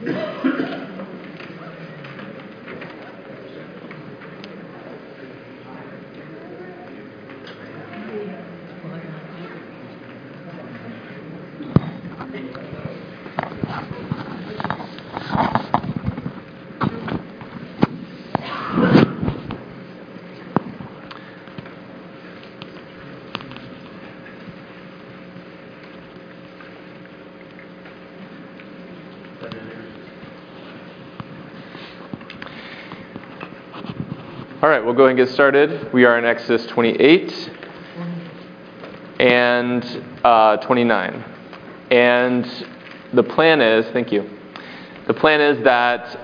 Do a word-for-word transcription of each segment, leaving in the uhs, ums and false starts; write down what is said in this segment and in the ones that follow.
All right, we'll go ahead and get started. We are in Exodus twenty-eight and uh, twenty-nine. And the plan is, thank you, the plan is that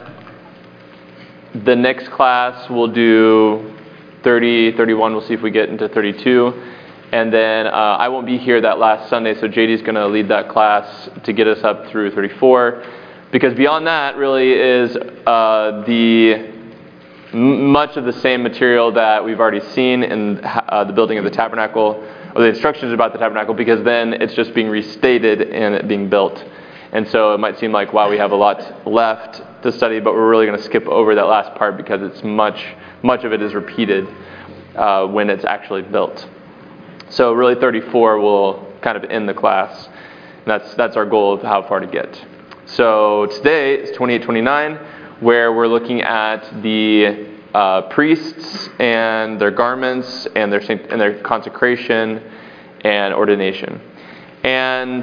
the next class we'll do thirty, thirty-one, we'll see if we get into thirty-two. And then uh, I won't be here that last Sunday, so J D's going to lead that class to get us up through thirty-four. Because beyond that really is uh, the much of the same material that we've already seen in uh, the building of the tabernacle, or the instructions about the tabernacle, because then it's just being restated and it being built. And so it might seem like, wow, we have a lot left to study, but we're really going to skip over that last part because it's much, much of it is repeated uh, when it's actually built. So really thirty-four will kind of end the class. And that's that's our goal of how far to get. So today is twenty-eight twenty-nine, where we're looking at the uh, priests and their garments and their and their consecration and ordination. And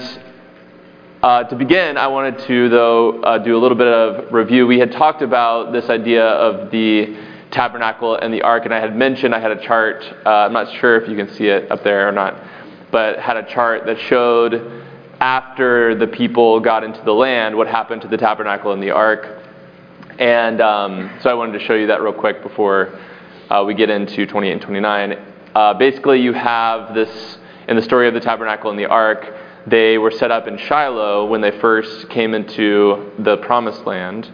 uh, to begin, I wanted to, though, uh, do a little bit of review. We had talked about this idea of the tabernacle and the ark, and I had mentioned I had a chart. Uh, I'm not sure if you can see it up there or not, but had a chart that showed after the people got into the land what happened to the tabernacle and the ark. And um, so I wanted to show you that real quick before uh, we get into twenty-eight and twenty-nine. Uh, basically, you have this, in the story of the tabernacle and the ark, they were set up in Shiloh when they first came into the promised land.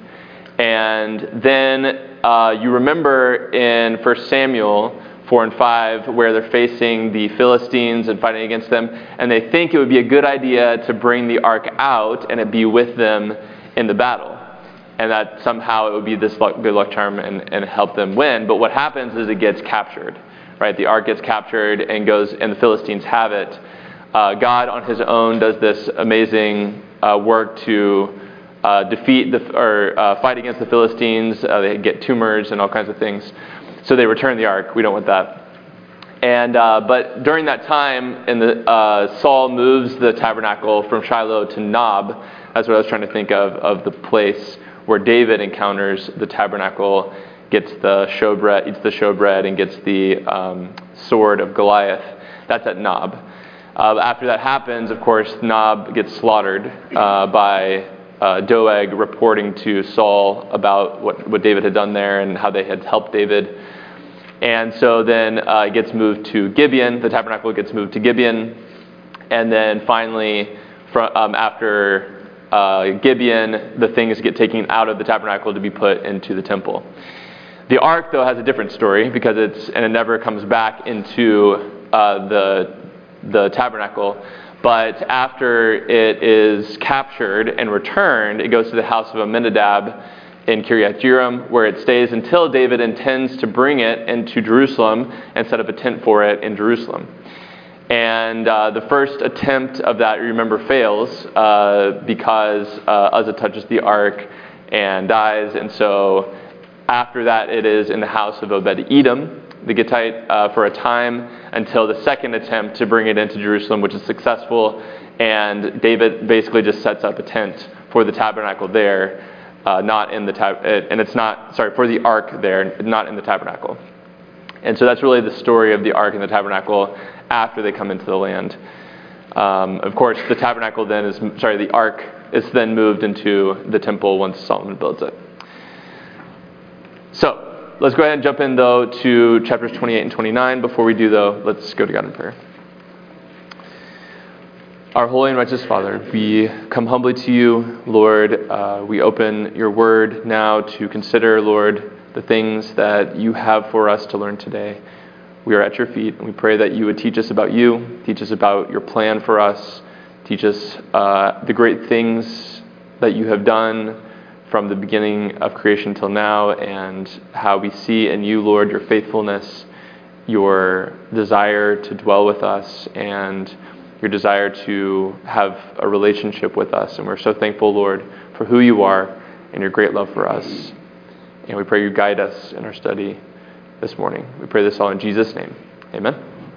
And then uh, you remember in First Samuel four and five where they're facing the Philistines and fighting against them, and they think it would be a good idea to bring the ark out and it be with them in the battle. And that somehow it would be this luck, good luck charm and, and help them win. But what happens is it gets captured, right? The ark gets captured and goes, and the Philistines have it. Uh, God on his own does this amazing uh, work to uh, defeat the or uh, fight against the Philistines. Uh, they get tumors and all kinds of things. So they return the ark. We don't want that. And uh, but during that time, in the uh, Saul moves the tabernacle from Shiloh to Nob. That's what I was trying to think of, of the place where David encounters the tabernacle, gets the showbread, eats the showbread, and gets the um, sword of Goliath. That's at Nob. Uh, after that happens, of course, Nob gets slaughtered uh, by uh, Doeg reporting to Saul about what, what David had done there and how they had helped David. And so then uh, it gets moved to Gibeon. The tabernacle gets moved to Gibeon. And then finally, from, um, after Uh, Gibeon, the things get taken out of the tabernacle to be put into the temple. The ark, though, has a different story because it's and it never comes back into uh, the the tabernacle. But after it is captured and returned, it goes to the house of Abinadab in Kiriath Jearim, where it stays until David intends to bring it into Jerusalem and set up a tent for it in Jerusalem. And uh, the first attempt of that, you remember, fails uh, because uh, Uzzah touches the ark and dies. And so after that, it is in the house of Obed-Edom, the Gittite, uh, for a time until the second attempt to bring it into Jerusalem, which is successful. And David basically just sets up a tent for the tabernacle there, uh, not in the tab- and it's not sorry for the ark there, not in the tabernacle. And so that's really the story of the ark and the tabernacle after they come into the land. Um, of course, the tabernacle then is, sorry, the ark is then moved into the temple once Solomon builds it. So, let's go ahead and jump in, though, to chapters twenty-eight and twenty-nine. Before we do, though, let's go to God in prayer. Our holy and righteous Father, we come humbly to you, Lord. Uh, we open your word now to consider, Lord, the things that you have for us to learn today. We are at your feet, and we pray that you would teach us about you, teach us about your plan for us, teach us uh, the great things that you have done from the beginning of creation till now, and how we see in you, Lord, your faithfulness, your desire to dwell with us, and your desire to have a relationship with us. And we're so thankful, Lord, for who you are and your great love for us. And we pray you guide us in our study this morning. We pray this all in Jesus' name. Amen.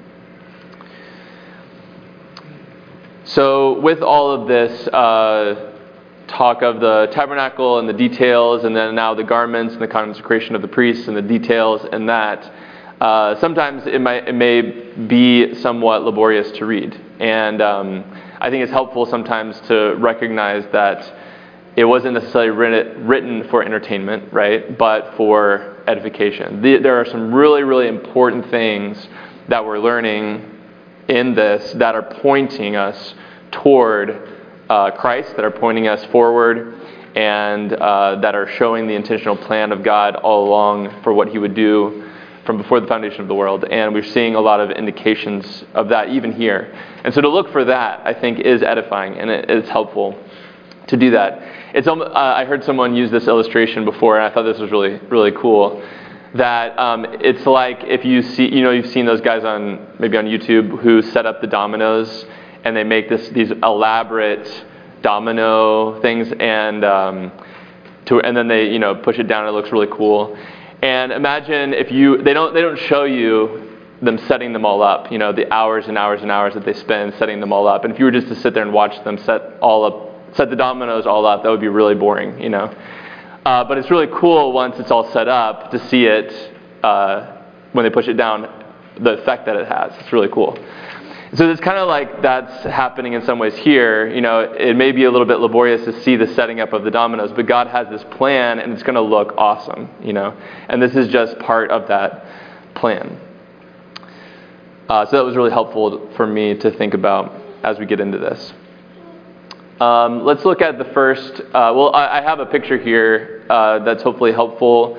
So with all of this uh, talk of the tabernacle and the details, and then now the garments and the consecration of the priests and the details and that, uh, sometimes it might it may be somewhat laborious to read. And um, I think it's helpful sometimes to recognize that it wasn't necessarily written, written for entertainment, right, but for edification. The, there are some really, really important things that we're learning in this that are pointing us toward uh, Christ, that are pointing us forward, and uh, that are showing the intentional plan of God all along for what he would do from before the foundation of the world. And we're seeing a lot of indications of that even here. And so to look for that, I think, is edifying, and it is helpful to do that. It's uh, I heard someone use this illustration before, and I thought this was really, really cool. That um, it's like if you see, you know, you've seen those guys on maybe on YouTube who set up the dominoes, and they make this these elaborate domino things, and um, to and then they you know push it down, and it looks really cool. And imagine if you they don't they don't show you them setting them all up, you know, the hours and hours and hours that they spend setting them all up. And if you were just to sit there and watch them set all up, set the dominoes all up, that would be really boring, you know. Uh, but it's really cool once it's all set up to see it uh, when they push it down, the effect that it has. It's really cool. So it's kind of like that's happening in some ways here. You know, it may be a little bit laborious to see the setting up of the dominoes, but God has this plan, and it's going to look awesome, you know. And this is just part of that plan. Uh, so that was really helpful for me to think about as we get into this. Um, let's look at the first. Uh, well, I, I have a picture here uh, that's hopefully helpful.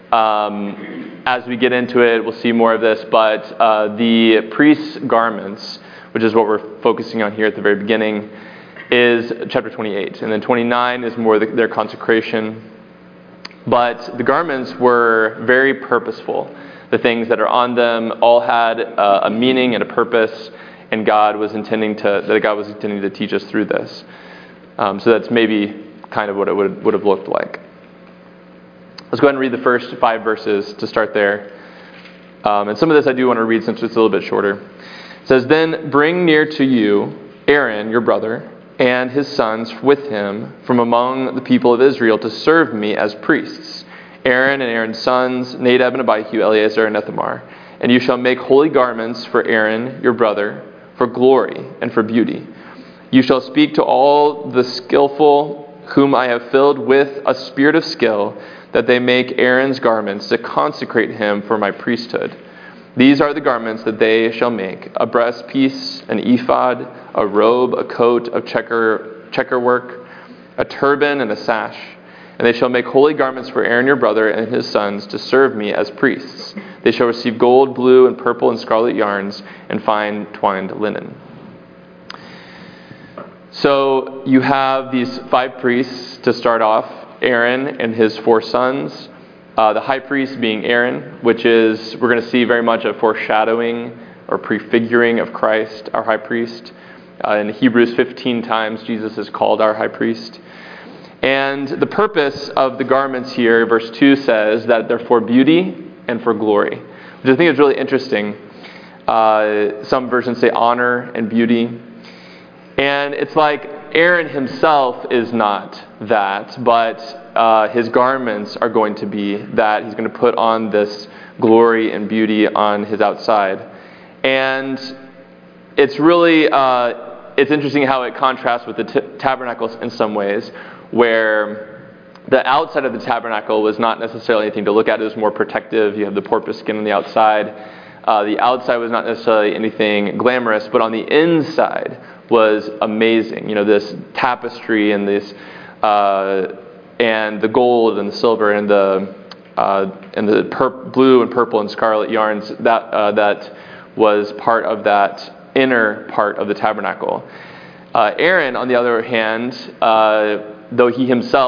Um, as we get into it, we'll see more of this. But uh, the priest's garments, which is what we're focusing on here at the very beginning, is chapter twenty-eight. And then twenty-nine is more the, their consecration. But the garments were very purposeful. The things that are on them all had uh, a meaning and a purpose, and God was intending to that God was intending to teach us through this. Um, so that's maybe kind of what it would would have looked like. Let's go ahead and read the first five verses to start there. Um, and some of this I do want to read since it's a little bit shorter. It says, "Then bring near to you Aaron, your brother, and his sons with him from among the people of Israel to serve me as priests. Aaron and Aaron's sons, Nadab and Abihu, Eleazar and Ithamar. And you shall make holy garments for Aaron, your brother, for glory and for beauty. You shall speak to all the skillful whom I have filled with a spirit of skill, that they make Aaron's garments to consecrate him for my priesthood. These are the garments that they shall make: a breastpiece, an ephod, a robe, a coat of checker checker work, a turban, and a sash. And they shall make holy garments for Aaron your brother and his sons to serve me as priests. They shall receive gold, blue, and purple and scarlet yarns, and fine twined linen." So you have these five priests to start off: Aaron and his four sons. Uh, the high priest being Aaron, which is, we're going to see very much a foreshadowing or prefiguring of Christ, our high priest. Uh, in Hebrews fifteen times, Jesus is called our high priest. And the purpose of the garments here, verse two says that they're for beauty and for glory, which I think is really interesting. Uh, some versions say honor and beauty. And it's like Aaron himself is not that, but uh, his garments are going to be that. He's going to put on this glory and beauty on his outside. And it's really, uh, it's interesting how it contrasts with the t- tabernacles in some ways, where the outside of the tabernacle was not necessarily anything to look at. It was more protective. You have the porpoise skin on the outside. Uh, the outside was not necessarily anything glamorous, but on the inside was amazing. You know, this tapestry and this, uh, and the gold and the silver and the uh, and the pur- blue and purple and scarlet yarns that uh, that was part of that inner part of the tabernacle. Uh, Aaron, on the other hand, uh, though he himself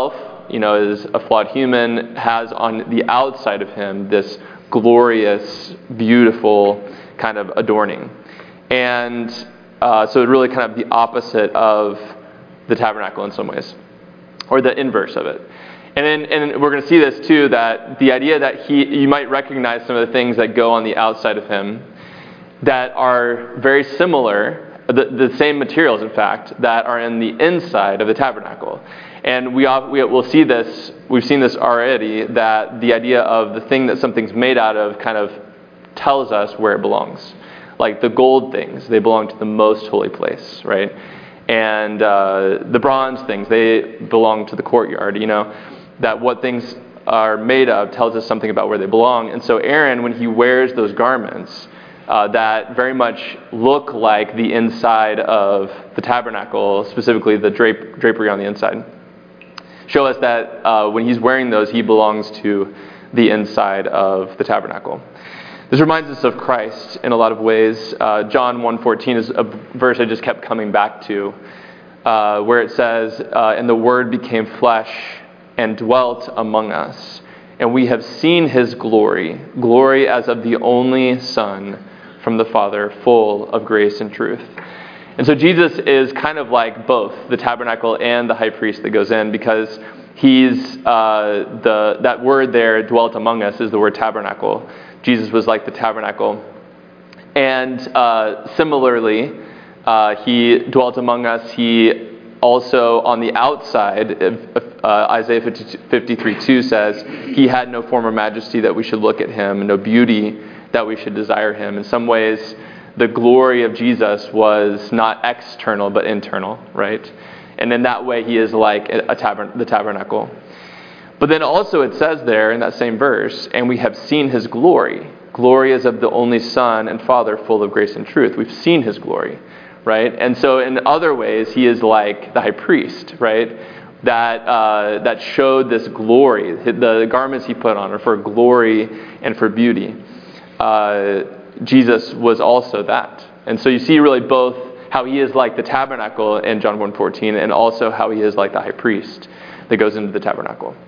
you know, is a flawed human, has on the outside of him this glorious, beautiful kind of adorning. And uh, so really kind of the opposite of the tabernacle in some ways, or the inverse of it. And then, and we're going to see this too, that the idea that he, you might recognize some of the things that go on the outside of him that are very similar, the, the same materials, in fact, that are in the inside of the tabernacle. And we, we will see this, we've seen this already, that the idea of the thing that something's made out of kind of tells us where it belongs. Like the gold things, they belong to the most holy place, right? And uh, the bronze things, they belong to the courtyard, you know? That what things are made of tells us something about where they belong. And so Aaron, when he wears those garments uh, that very much look like the inside of the tabernacle, specifically the drape, drapery on the inside, show us that uh, when he's wearing those, he belongs to the inside of the tabernacle. This reminds us of Christ in a lot of ways. Uh, John one fourteen is a verse I just kept coming back to, uh, where it says, uh, and the Word became flesh and dwelt among us, and we have seen his glory, glory as of the only Son from the Father, full of grace and truth. And so Jesus is kind of like both the tabernacle and the high priest that goes in, because he's uh, the that word there, dwelt among us, is the word tabernacle. Jesus was like the tabernacle. And uh, similarly, uh, he dwelt among us. He also, on the outside, uh, Isaiah fifty-three two says, he had no form or majesty that we should look at him, no beauty that we should desire him. In some ways, the glory of Jesus was not external, but internal, right? And in that way, he is like a tabern- the tabernacle. But then also it says there in that same verse, and we have seen his glory. Glory is of the only Son and Father, full of grace and truth. We've seen his glory, right? And so in other ways, he is like the high priest, right? That uh, that showed this glory. The garments he put on are for glory and for beauty. Uh, Jesus was also that. And so you see really both how he is like the tabernacle in John one fourteen, and also how he is like the high priest that goes into the tabernacle.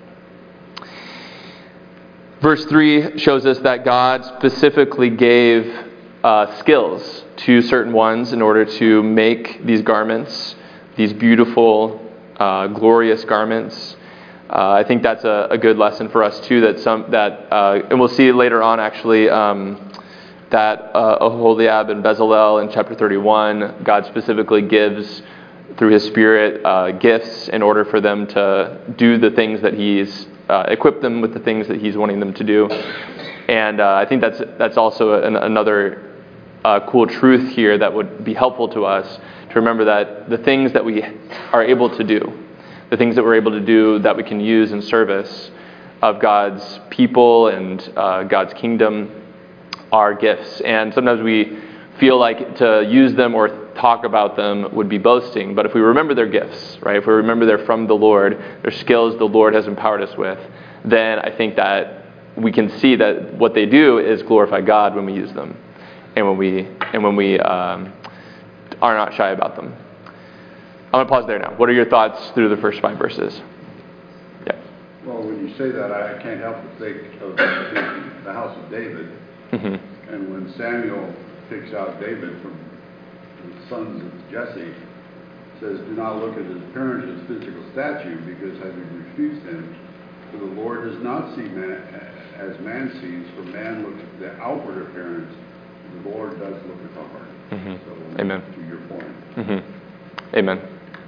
Verse three shows us that God specifically gave uh, skills to certain ones in order to make these garments, these beautiful, uh, glorious garments. Uh, I think that's a, a good lesson for us too. That some that, uh, and we'll see later on actually um, that uh, Oholiab and Bezalel in chapter thirty-one, God specifically gives through His Spirit uh, gifts in order for them to do the things that He's uh, equipped them with the things that He's wanting them to do. And uh, I think that's that's also an, another uh, cool truth here that would be helpful to us to remember that the things that we are able to do, the things that we're able to do that we can use in service of God's people and uh, God's kingdom are gifts. And sometimes we feel like to use them or talk about them would be boasting. But if we remember their gifts, right, if we remember they're from the Lord, they're skills the Lord has empowered us with, then I think that we can see that what they do is glorify God when we use them, and when we and when we um, are not shy about them. I'm going to pause there now. What are your thoughts through the first five verses? Yeah. Well, when you say that, I can't help but think of the, the house of David. Mm-hmm. And when Samuel picks out David from the sons of Jesse, says, do not look at his appearance, his physical stature, because having refused him, for the Lord does not see man as man sees, for man looks at the outward appearance, the Lord does look at the heart. Mm-hmm. So, amen. To your point. Mm-hmm. Amen.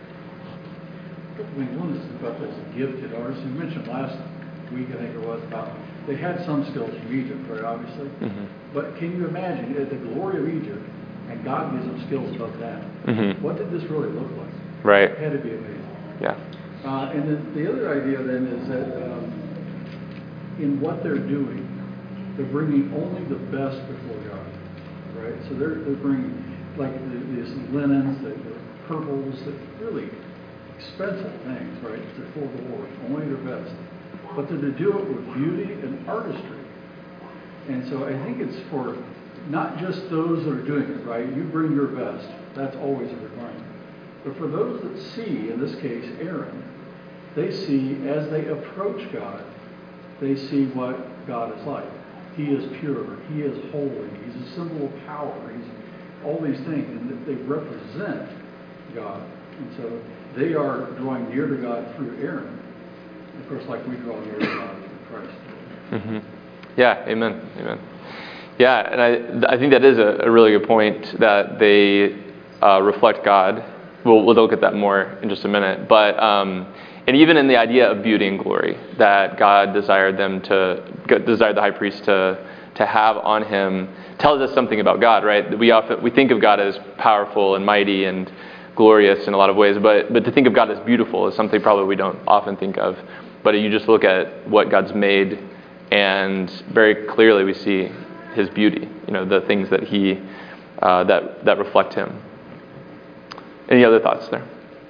We wanted about this gifted artists. You mentioned last week, I think it was, about they had some skills from Egypt, right, obviously. Mm-hmm. But can you imagine the glory of Egypt, and God gives them skills above that? Mm-hmm. What did this really look like? Right. It had to be amazing. Yeah. Uh, and then the other idea then is that um, in what they're doing, they're bringing only the best before God, right? So they're they're bringing like the, these linens, the, the purples, the really expensive things, right? They're for the Lord, only their best. But they're to do it with beauty and artistry. And so I think it's for not just those that are doing it, right? You bring your best. That's always a requirement. But for those that see, in this case, Aaron, they see, as they approach God, they see what God is like. He is pure. He is holy. He's a symbol of power. He's all these things, and they represent God. And so they are drawing near to God through Aaron. Of course, like we draw near to God through Christ. Mm-hmm. Yeah, amen, amen. Yeah, and I I think that is a, a really good point, that they uh, reflect God. We'll, we'll look at that more in just a minute. But um, and even in the idea of beauty and glory, that God desired them to, desired the high priest to to have on him, tells us something about God, right? We often we think of God as powerful and mighty and glorious in a lot of ways, but but to think of God as beautiful is something probably we don't often think of. But you just look at what God's made, and very clearly we see His beauty. You know, the things that He uh, that that reflect Him. Any other thoughts there?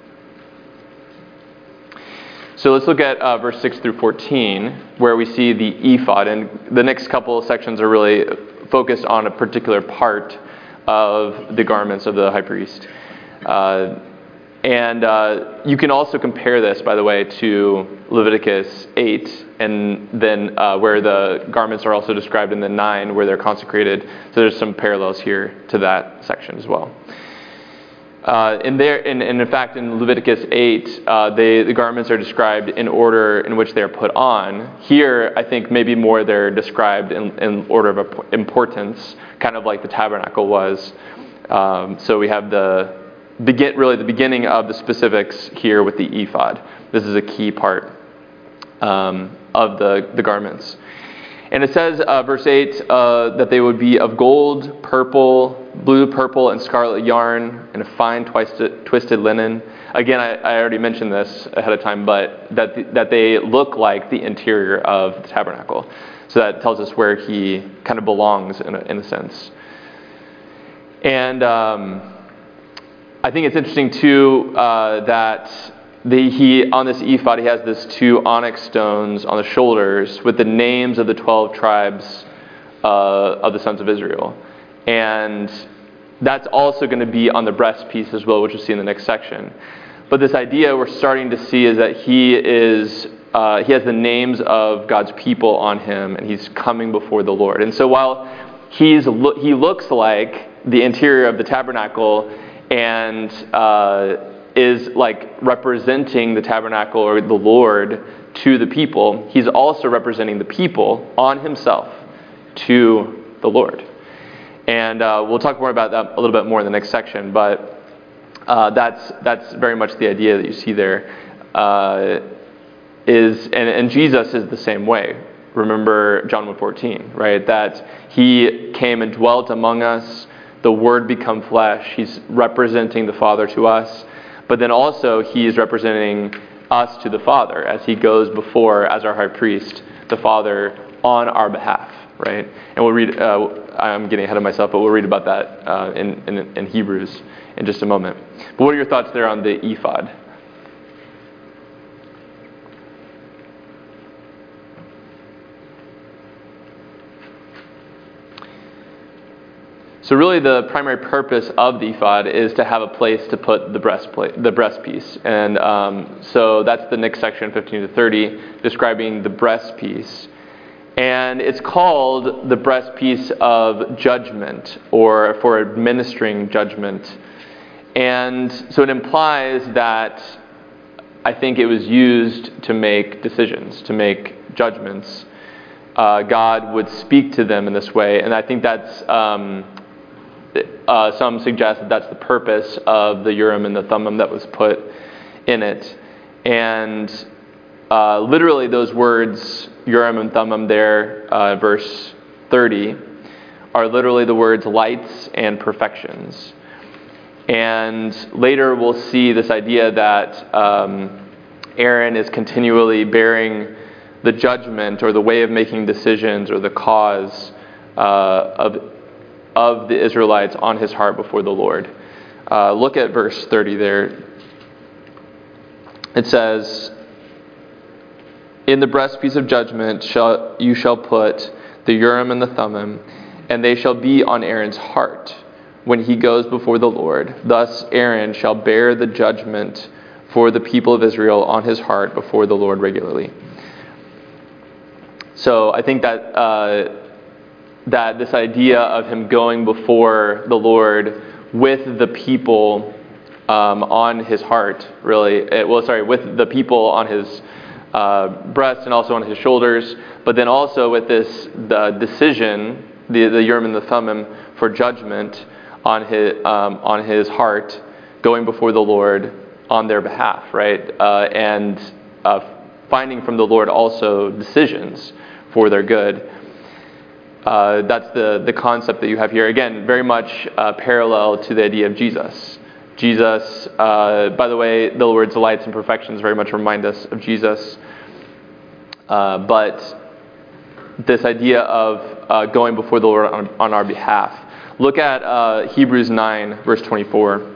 So let's look at uh, verse six through fourteen, where we see the ephod. And the next couple of sections are really focused on a particular part of the garments of the high priest. Uh, and uh, you can also compare this, by the way, to Leviticus eight, and then uh, where the garments are also described in the nine, where they're consecrated. So there's some parallels here to that section as well. Uh, in there, and, and in fact, in Leviticus eight, uh, they, the garments are described in order in which they are put on. Here, I think maybe more they're described in, in order of importance, kind of like the tabernacle was. Um, so we have the begin, really the beginning of the specifics here with the ephod. This is a key part um, of the, the garments. And it says, uh, verse eight, uh, that they would be of gold, purple, blue, purple, and scarlet yarn, and a fine twisted, twisted linen. Again, I, I already mentioned this ahead of time, but that the, that they look like the interior of the tabernacle. So that tells us where he kind of belongs in a, in a sense. And um, I think it's interesting too uh, that the, he on this ephod he has this two onyx stones on the shoulders with the names of the twelve tribes uh, of the sons of Israel. And that's also going to be on the breast piece as well, which we'll see in the next section. But this idea we're starting to see is that he is uh, he has the names of God's people on him, and he's coming before the Lord. And so while he's lo- he looks like the interior of the tabernacle and uh, is like representing the tabernacle or the Lord to the people, he's also representing the people on himself to the Lord. And uh, we'll talk more about that a little bit more in the next section, but uh, that's that's very much the idea that you see there. Uh, is and, and Jesus is the same way. Remember John one fourteen, right? That he came and dwelt among us, the Word become flesh. He's representing the Father to us, but then also he is representing us to the Father as he goes before, as our high priest, the Father on our behalf. Right, and we'll read. Uh, I'm getting ahead of myself, but we'll read about that uh, in, in in Hebrews in just a moment. But what are your thoughts there on the ephod? So really, the primary purpose of the ephod is to have a place to put the breastplate, the breastpiece, and um, so that's the next section, fifteen to thirty, describing the breastpiece. And it's called the breastpiece of judgment, or for administering judgment. And so it implies that I think it was used to make decisions, to make judgments. Uh, God would speak to them in this way, and I think that's, um, uh, some suggest that that's the purpose of the Urim and the Thummim that was put in it. And uh, literally those words, Urim and Thummim there, uh, verse thirty, are literally the words lights and perfections. And later we'll see this idea that um, Aaron is continually bearing the judgment or the way of making decisions or the cause uh, of, of the Israelites on his heart before the Lord. Uh, look at verse thirty there. It says, "In the breastpiece of judgment shall you shall put the Urim and the Thummim, and they shall be on Aaron's heart when he goes before the Lord. Thus Aaron shall bear the judgment for the people of Israel on his heart before the Lord regularly. So I think that uh, that this idea of him going before the Lord with the people um, on his heart, really, it, well, sorry, with the people on his uh, breast and also on his shoulders, but then also with this the decision, the the Urim and the Thummim for judgment on his um, on his heart, going before the Lord on their behalf, right, uh, and uh, finding from the Lord also decisions for their good. Uh, that's the, the concept that you have here. Again, very much uh, parallel to the idea of Jesus. Jesus, uh, by the way, the words delights and perfections very much remind us of Jesus. Uh, but this idea of uh, going before the Lord on, on our behalf. Look at uh, Hebrews nine, verse twenty-four.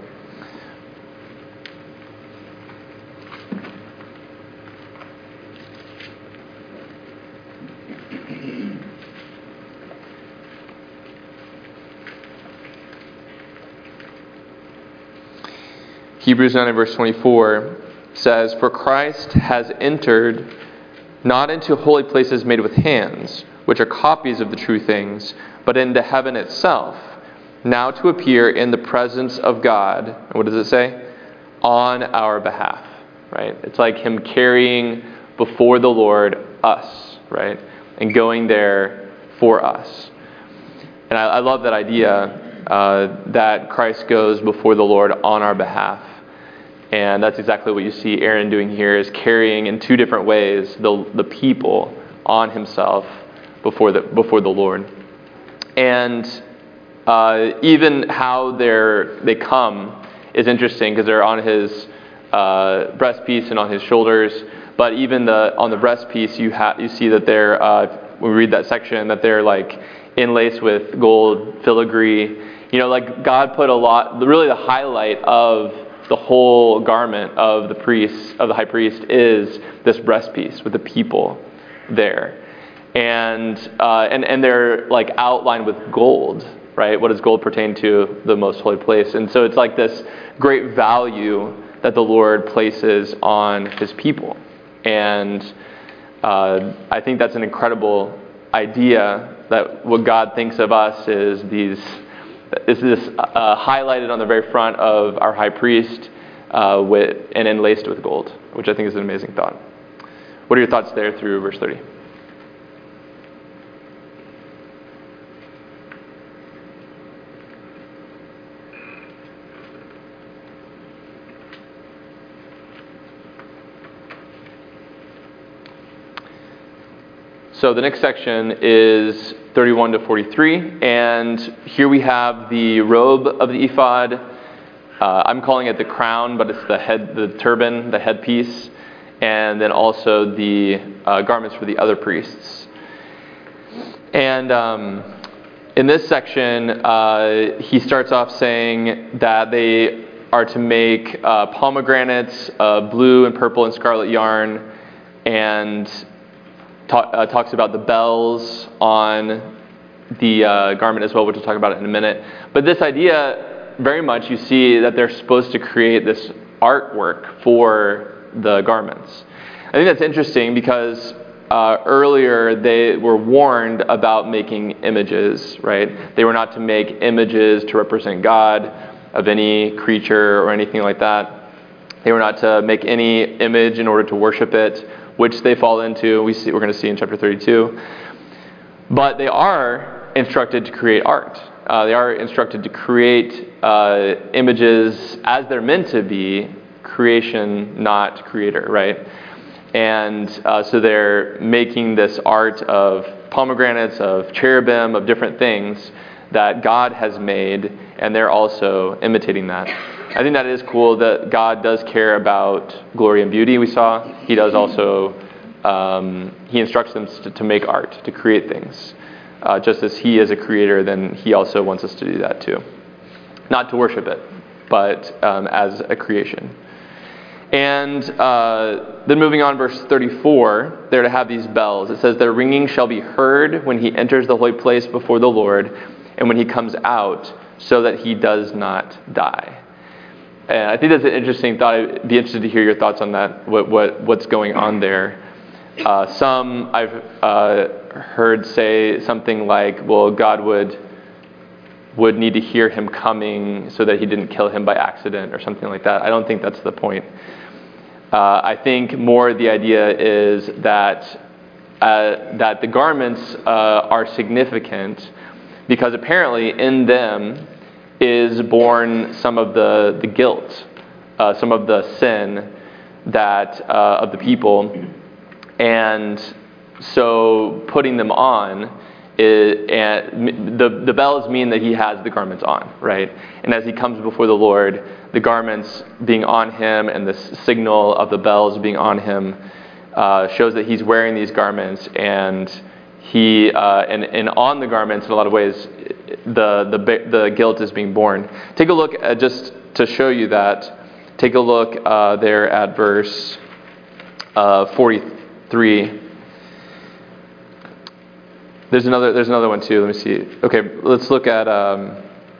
Hebrews nine, verse twenty-four says, "For Christ has entered not into holy places made with hands, which are copies of the true things, but into heaven itself, now to appear in the presence of God." And what does it say? On our behalf, right? It's like him carrying before the Lord us, right? And going there for us. And I, I love that idea uh, that Christ goes before the Lord on our behalf. And that's exactly what you see Aaron doing here, is carrying in two different ways the the people on himself before the before the Lord. And uh, even how they're they come is interesting, because they're on his uh, breastpiece and on his shoulders. But even the on the breastpiece, you have you see that they're uh, when we read that section, that they're like inlaced with gold filigree. You know, like God put a lot. Really, the highlight of the whole garment of the priest, of the high priest, is this breastpiece with the people there, and uh, and and they're like outlined with gold, right? What does gold pertain to? The most holy place. And so it's like this great value that the Lord places on his people, and uh, I think that's an incredible idea, that what God thinks of us is these. Is this uh, highlighted on the very front of our high priest uh, with, and enlaced with gold, which I think is an amazing thought. What are your thoughts there through verse thirty? So the next section is thirty-one to forty-three, and here we have the robe of the ephod. Uh, I'm calling it the crown, but it's the head, the turban, the headpiece, and then also the uh, garments for the other priests. And um, in this section, uh, he starts off saying that they are to make uh, pomegranates, uh, blue and purple and scarlet yarn, and Talk, uh, talks about the bells on the uh, garment as well, which we'll talk about it in a minute. But this idea, very much you see that they're supposed to create this artwork for the garments. I think that's interesting because uh, earlier they were warned about making images, right? They were not to make images to represent God of any creature or anything like that. They were not to make any image in order to worship it, which they fall into. We see, we're going to see in chapter thirty-two. But they are instructed to create art. Uh, they are instructed to create uh, images as they're meant to be, creation, not creator, right? And uh, so they're making this art of pomegranates, of cherubim, of different things that God has made, and they're also imitating that. I think that is cool that God does care about glory and beauty, we saw. He does also, um, he instructs them to, to make art, to create things. Uh, just as he is a creator, then he also wants us to do that too. Not to worship it, but um, as a creation. And uh, then moving on, verse thirty-four, they're to have these bells. It says, "Their ringing shall be heard when he enters the holy place before the Lord, and when he comes out, so that he does not die." And I think that's an interesting thought. I'd be interested to hear your thoughts on that, what, what what's going on there. Uh, some I've uh, heard say something like, well, God would would need to hear him coming so that he didn't kill him by accident or something like that. I don't think that's the point. Uh, I think more the idea is that uh, that the garments uh, are significant because apparently in them is born some of the, the guilt, uh, some of the sin that uh, of the people. And so putting them on, is, and the, the bells mean that he has the garments on, right? And as he comes before the Lord, the garments being on him and the signal of the bells being on him uh, shows that he's wearing these garments, and he uh, and, and on the garments in a lot of ways the the the guilt is being borne. Take a look at, just to show you that. Take a look uh, there at verse uh, forty-three. There's another. There's another one too. Let me see. Okay, let's look at um,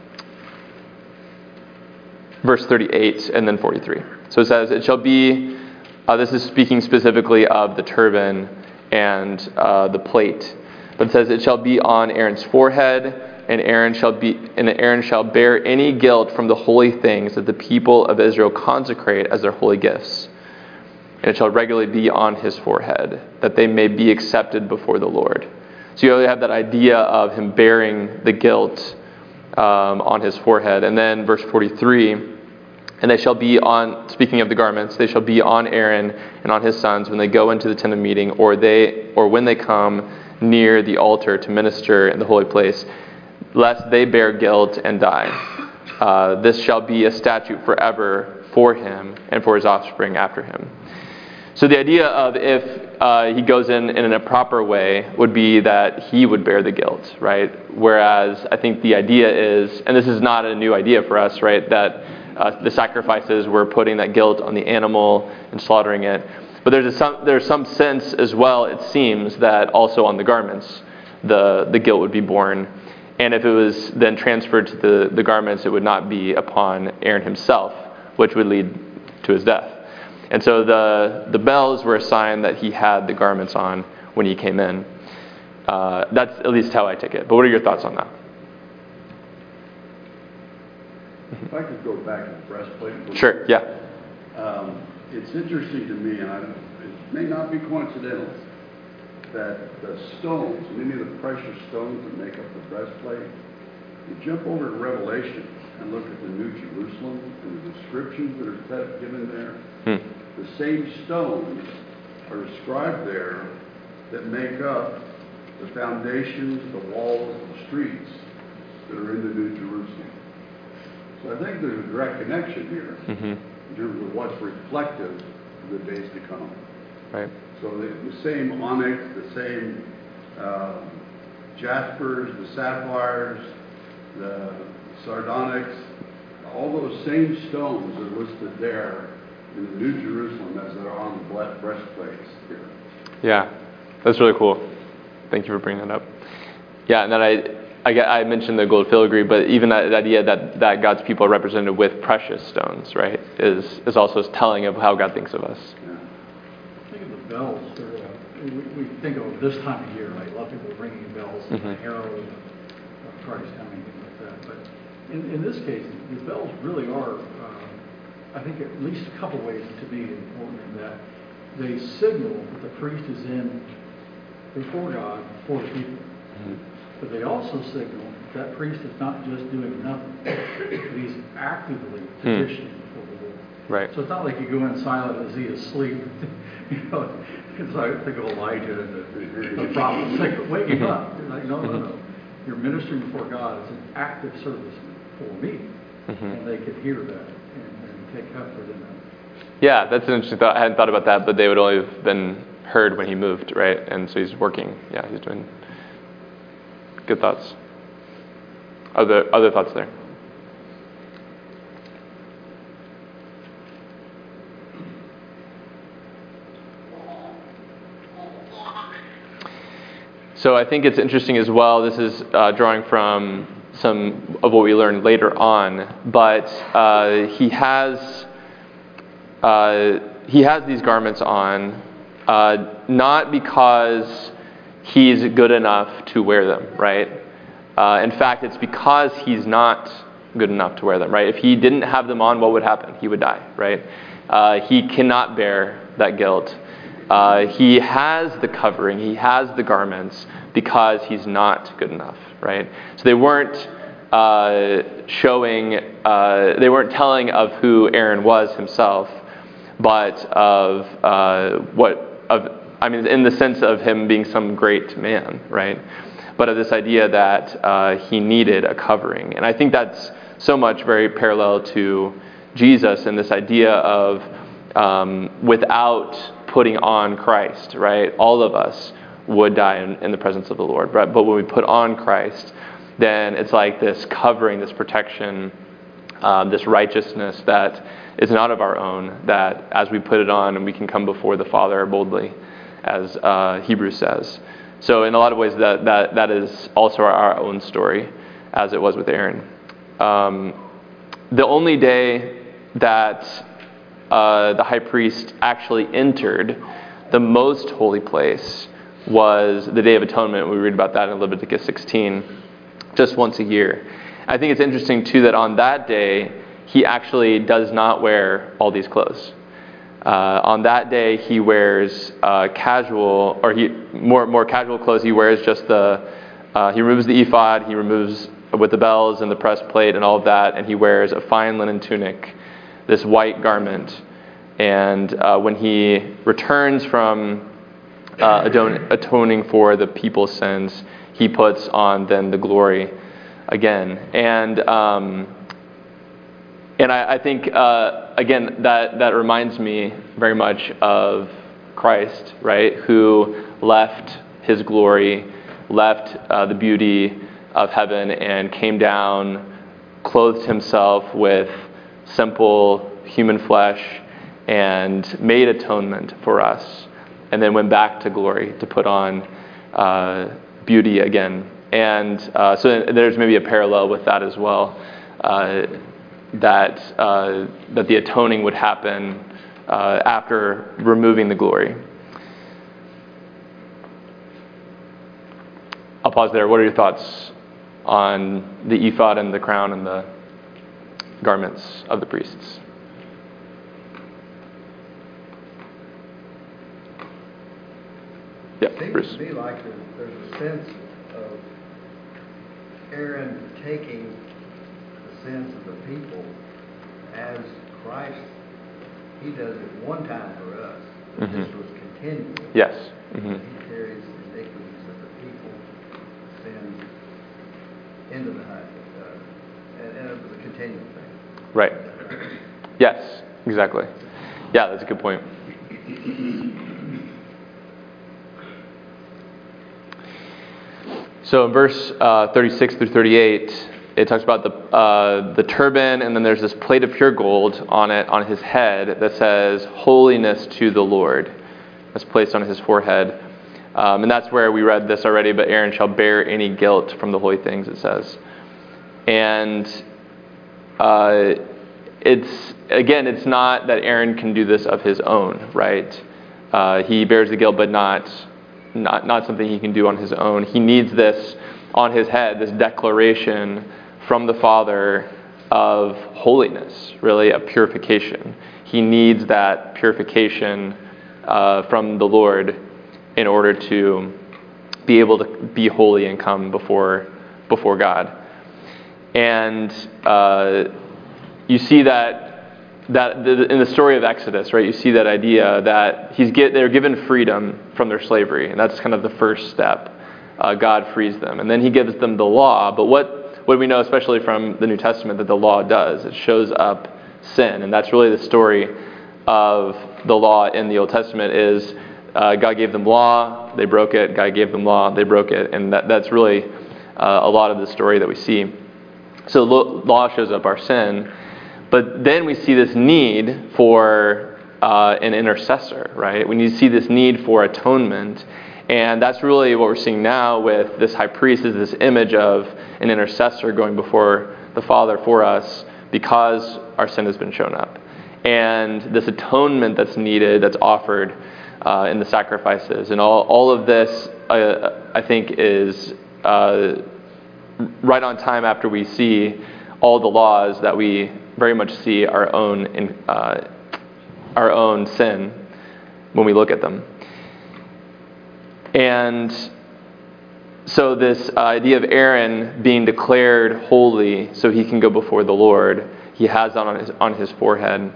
verse thirty-eight and then forty-three. So it says, "It shall be." Uh, this is speaking specifically of the turban and uh, the plate, but it says, "It shall be on Aaron's forehead, and Aaron shall be, and Aaron shall bear any guilt from the holy things that the people of Israel consecrate as their holy gifts, and it shall regularly be on his forehead, that they may be accepted before the Lord." So you have that idea of him bearing the guilt um, on his forehead. And then verse forty-three, "And they shall be on," speaking of the garments, "they shall be on Aaron and on his sons when they go into the tent of meeting, or they, or when they come near the altar to minister in the holy place, lest they bear guilt and die. Uh, this shall be a statute forever for him and for his offspring after him." So the idea of if uh, he goes in, in a proper way would be that he would bear the guilt, right? Whereas I think the idea is, and this is not a new idea for us, right, that uh, the sacrifices were putting that guilt on the animal and slaughtering it. But there's, a, some, there's some sense as well, it seems, that also on the garments the, the guilt would be borne. And if it was then transferred to the, the garments, it would not be upon Aaron himself, which would lead to his death. And so the, the bells were a sign that he had the garments on when he came in. Uh, that's at least how I take it. But what are your thoughts on that? If I could go back to the breastplate. Sure, yeah. Um, it's interesting to me, and I, it may not be coincidental, that the stones, many of the precious stones that make up the breastplate, you jump over to Revelation and look at the New Jerusalem and the descriptions that are given there. Hmm. The same stones are described there that make up the foundations, the walls, the streets that are in the New Jerusalem. So I think there's a direct connection here mm-hmm. in terms of what's reflective of the days to come. Right. So the, the same onyx, the same uh, jaspers, the sapphires, the sardonyx, all those same stones are listed there in the New Jerusalem as they're on the breastplates here. Yeah, that's really cool. Thank you for bringing that up. Yeah, and then I, I, I mentioned the gold filigree, but even that, that idea that, that God's people are represented with precious stones, right, is is also telling of how God thinks of us. Yeah. Think of the bells. Uh, we, we think of this time of year, right? A lot of people are ringing bells, mm-hmm. the herald of Christ coming, things like that. But in, in this case, the bells really are, uh, I think, at least a couple ways to be important in that they signal that the priest is in before God for the people. Mm-hmm. But they also signal that, that priest is not just doing nothing, but he's actively petitioning mm. before the Lord. Right. So it's not like you go in silent as he is asleep. You know, because I think of Elijah and the, the prophet. It's like, wake him up. You're like, no, no, no. You're ministering before God. It's an active service for me. Mm-hmm. And they could hear that and, and take comfort in that. Yeah, that's an interesting thought. I hadn't thought about that, but they would only have been heard when he moved, right? And so he's working. Yeah, he's doing good thoughts. Other other thoughts there? So I think it's interesting as well. This is uh, drawing from some of what we learn later on, but uh, he has uh, he has these garments on, uh, not because he's good enough to wear them, right? Uh, in fact, it's because he's not good enough to wear them, right? If he didn't have them on, what would happen? He would die, right? Uh, he cannot bear that guilt. Uh, he has the covering, he has the garments because he's not good enough, right? So they weren't uh, showing, uh, they weren't telling of who Aaron was himself, but of uh, what, of, I mean, in the sense of him being some great man, right? But of this idea that uh, he needed a covering. And I think that's so much very parallel to Jesus and this idea of um, without putting on Christ, right? All of us would die in, in the presence of the Lord, right? But when we put on Christ, then it's like this covering, this protection, um, this righteousness that is not of our own, that as we put it on, and we can come before the Father boldly, as uh, Hebrews says. So in a lot of ways, that that, that is also our, our own story, as it was with Aaron. Um, the only day that uh, the high priest actually entered the most holy place was the Day of Atonement. We read about that in Leviticus sixteen, just once a year. I think it's interesting, too, that on that day, he actually does not wear all these clothes. Uh, on that day, he wears uh, casual, or he more more casual clothes. He wears just the, uh, he removes the ephod, he removes with the bells and the breastplate and all of that, and he wears a fine linen tunic, this white garment. And uh, when he returns from uh, adon- atoning for the people's sins, he puts on then the glory again. And um, and I, I think uh, again that that reminds me very much of Christ, right? Who left his glory, left uh, the beauty of heaven, and came down, clothed himself with simple human flesh, and made atonement for us, and then went back to glory to put on uh, beauty again. And uh, so there's maybe a parallel with that as well, uh, that uh, that the atoning would happen uh, after removing the glory. I'll pause there. What are your thoughts on the ephod and the crown and the garments of the priests? Yeah, It Bruce. seems to me like there's, there's a sense of Aaron taking the sins of the people as Christ, he does it one time for us. Mm-hmm. This was continual. Yes. Mm-hmm. He carries the iniquities of the people, sins into the high, uh, and, and it was a continual thing. Right. Yes, exactly. Yeah, that's a good point. So in verse uh, thirty-six through thirty-eight, it talks about the uh, the turban, and then there's this plate of pure gold on it, on his head, that says, "Holiness to the Lord." That's placed on his forehead. Um, and that's where we read this already, but Aaron shall bear any guilt from the holy things, it says. And uh, it's, again, it's not that Aaron can do this of his own, right? Uh, he bears the guilt, but not... Not not something he can do on his own. He needs this on his head, this declaration from the Father of holiness, really, of purification. He needs that purification uh, from the Lord in order to be able to be holy and come before before God. And uh, you see that that the, in the story of Exodus, right? You see that idea that he's get they're given freedom from their slavery, and that's kind of the first step. Uh, God frees them, and then he gives them the law. But what what we know, especially from the New Testament, that the law does, it shows up sin, and that's really the story of the law in the Old Testament. Is uh, God gave them law, they broke it. God gave them law, they broke it, and that that's really uh, a lot of the story that we see. So law shows up our sin. But then we see this need for uh, an intercessor, right? When you see this need for atonement, And that's really what we're seeing now with this high priest, is this image of an intercessor going before the Father for us because our sin has been shown up. And this atonement that's needed, that's offered uh, in the sacrifices. And all, all of this, uh, I think, is uh, right on time after we see all the laws that we very much see our own, in, uh, our own sin when we look at them. And so this idea of Aaron being declared holy so he can go before the Lord, he has that on his, on his forehead.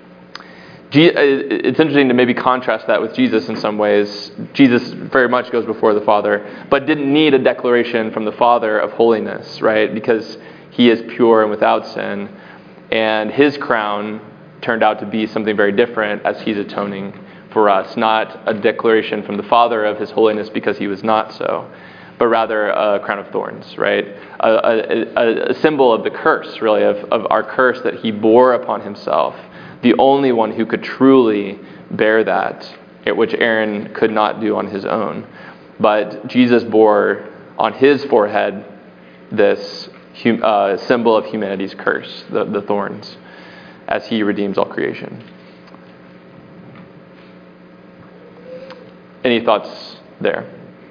It's interesting to maybe contrast that with Jesus in some ways. Jesus very much goes before the Father, but didn't need a declaration from the Father of holiness, right? Because he is pure and without sin. And his crown turned out to be something very different as he's atoning for us, not a declaration from the Father of his holiness because he was not so, but rather a crown of thorns, right? A, a, a symbol of the curse, really, of, of our curse that he bore upon himself, the only one who could truly bear that, which Aaron could not do on his own. But Jesus bore on his forehead this hum, uh, symbol of humanity's curse, the, the thorns, as he redeems all creation. Any thoughts there?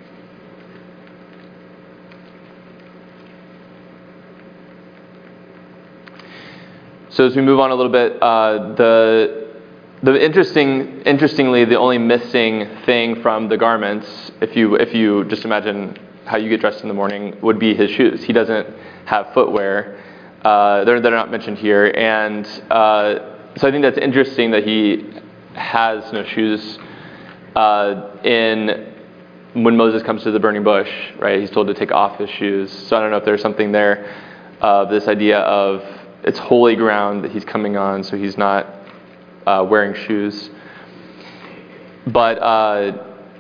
So as we move on a little bit, uh, the the interesting, interestingly, the only missing thing from the garments, if you if you just imagine how you get dressed in the morning, would be his shoes. He doesn't have footwear; uh, they're they're not mentioned here, and uh, so I think that's interesting that he has no shoes. Uh, in when Moses comes to the burning bush, right, he's told to take off his shoes. So I don't know if there's something there of uh, this idea of it's holy ground that he's coming on, so he's not uh, wearing shoes. But uh,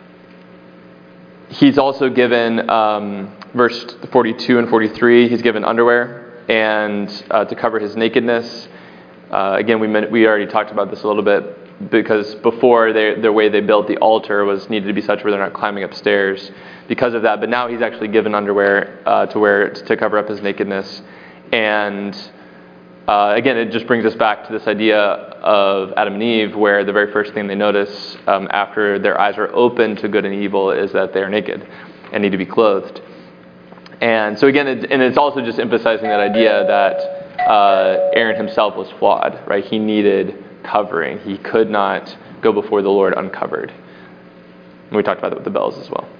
he's also given, um, verse forty-two and forty-three, he's given underwear and uh, to cover his nakedness. Uh, again, we meant, we already talked about this a little bit, because before they, the way they built the altar was needed to be such where they're not climbing upstairs because of that. But now he's actually given underwear uh, to wear to cover up his nakedness. And uh, again, it just brings us back to this idea of Adam and Eve, where the very first thing they notice um, after their eyes are open to good and evil is that they're naked and need to be clothed. And so again, it, and it's also just emphasizing that idea that uh, Aaron himself was flawed, right? He needed covering. He could not go before the Lord uncovered. And we talked about that with the bells as well.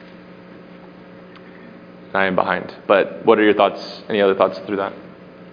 I am behind. But what are your thoughts? Any other thoughts through that?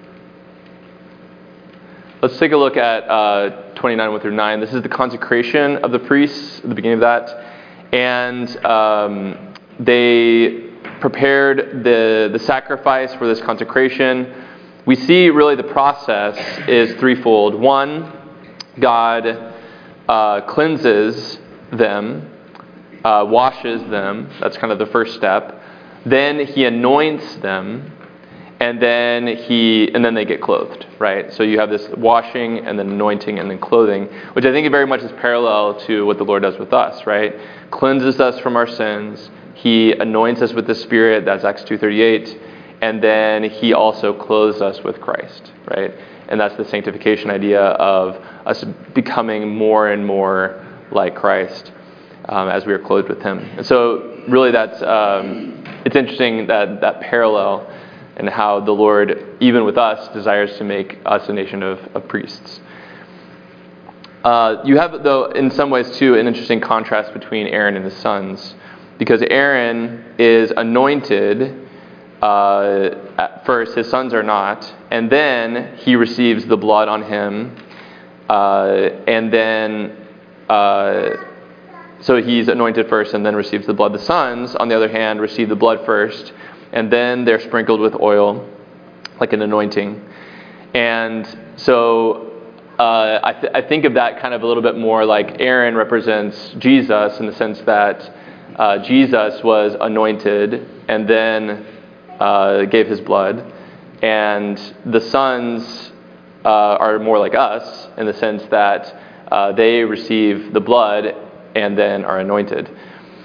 Let's take a look at uh, twenty-nine, one through nine. This is the consecration of the priests, at the beginning of that. And um, they prepared the, the sacrifice for this consecration. We see really the process is threefold. One, God uh, cleanses them, uh, washes them. That's kind of the first step. Then he anoints them, and then he and then they get clothed, right? So you have this washing and then anointing and then clothing, which I think very much is parallel to what the Lord does with us, right? Cleanses us from our sins. He anoints us with the Spirit. That's Acts two thirty-eight. And then he also clothes us with Christ, right? And that's the sanctification idea of us becoming more and more like Christ um, as we are clothed with him. And so really that's, um, it's interesting that that parallel and how the Lord, even with us, desires to make us a nation of, of priests. Uh, you have, though, in some ways, too, an interesting contrast between Aaron and his sons, because Aaron is anointed. Uh, at first, his sons are not, and then he receives the blood on him, uh, and then, uh, so he's anointed first and then receives the blood. The sons, on the other hand, receive the blood first, and then they're sprinkled with oil, like an anointing. And so uh, I, th- I think of that kind of a little bit more like Aaron represents Jesus in the sense that uh, Jesus was anointed and then Uh, gave his blood, and the sons uh, are more like us in the sense that uh, they receive the blood and then are anointed.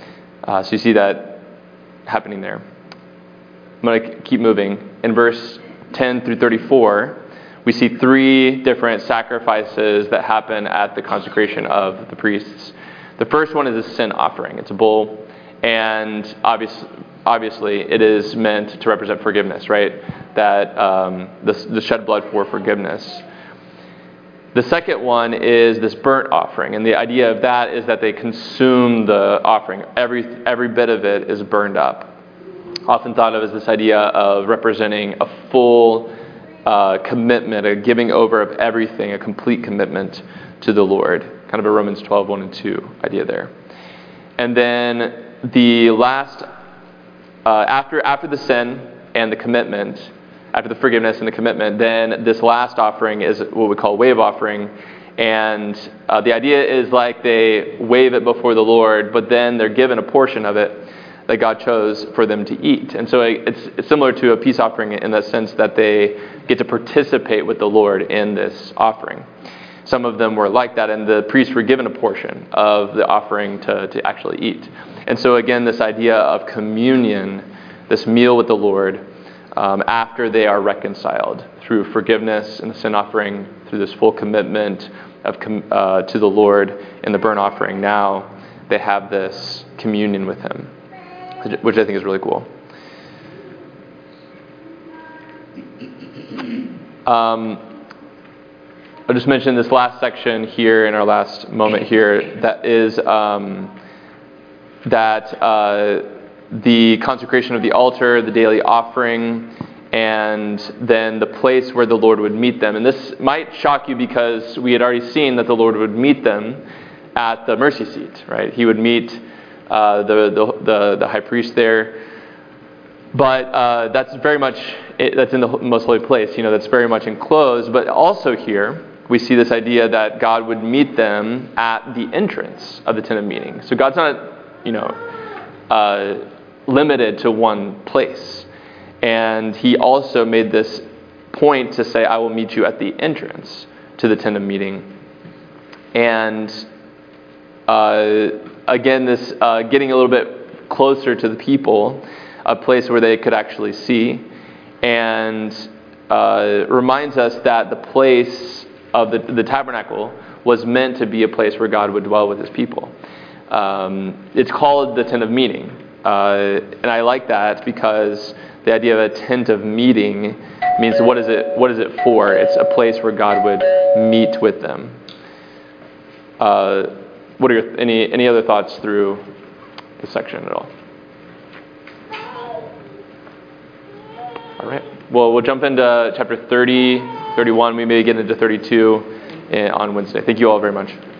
Uh, so you see that happening there. I'm going to keep moving. In verse ten through thirty-four, we see three different sacrifices that happen at the consecration of the priests. The first one is a sin offering. It's a bull, and obvious, obviously it is meant to represent forgiveness, right? That um, the, the shed blood for forgiveness. The second one is this burnt offering, and the idea of that is that they consume the offering. Every every bit of it is burned up. Often thought of as this idea of representing a full uh, commitment, a giving over of everything, a complete commitment to the Lord. Kind of a Romans twelve, one and two idea there. And then the last, uh, after after the sin and the commitment, after the forgiveness and the commitment, then this last offering is what we call wave offering. And uh, the idea is like they wave it before the Lord, but then they're given a portion of it that God chose for them to eat. And so it's, it's similar to a peace offering in the sense that they get to participate with the Lord in this offering. Some of them were like that, and the priests were given a portion of the offering to, to actually eat. And so again, this idea of communion, this meal with the Lord, um, after they are reconciled through forgiveness and the sin offering, through this full commitment of com- uh, to the Lord in the burnt offering, now they have this communion with Him, which I think is really cool. Um, I'll just mention this last section here in our last moment here, that is um, that uh, the consecration of the altar, the daily offering, and then the place where the Lord would meet them. And this might shock you because we had already seen that the Lord would meet them at the mercy seat, right? He would meet uh, the, the the the high priest there. But uh, that's very much, it, that's in the most holy place, you know, that's very much enclosed. But also here, we see this idea that God would meet them at the entrance of the tent of meeting. So God's not, you know, uh, limited to one place. And He also made this point to say, I will meet you at the entrance to the tent of meeting. And uh, again, this uh, getting a little bit closer to the people, a place where they could actually see, and uh, reminds us that the place of the, the tabernacle was meant to be a place where God would dwell with His people. Um, it's called the tent of meeting, uh, and I like that because the idea of a tent of meeting means what is it? What is it for? It's a place where God would meet with them. Uh, what are your, any any other thoughts through this section at all? All right. Well, we'll jump into chapter thirty, thirty-one. We may get into thirty-two on Wednesday. Thank you all very much.